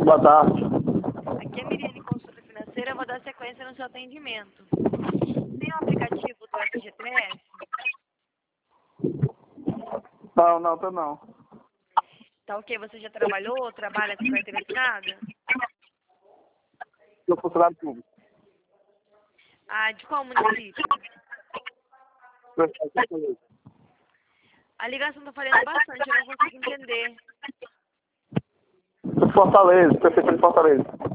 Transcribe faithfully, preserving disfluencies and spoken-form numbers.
boa tarde. Aqui é a Miriane Consulta Financeira, eu vou dar sequência no seu atendimento. Tem o aplicativo do F G T S? Não, não, tô não. Tá ok, você já trabalhou, trabalha com carteira assinada? Sou funcionário público. Ah, de qual município? A ligação tá falhando bastante, eu não consigo entender. Fortaleza, prefeitura de Fortaleza.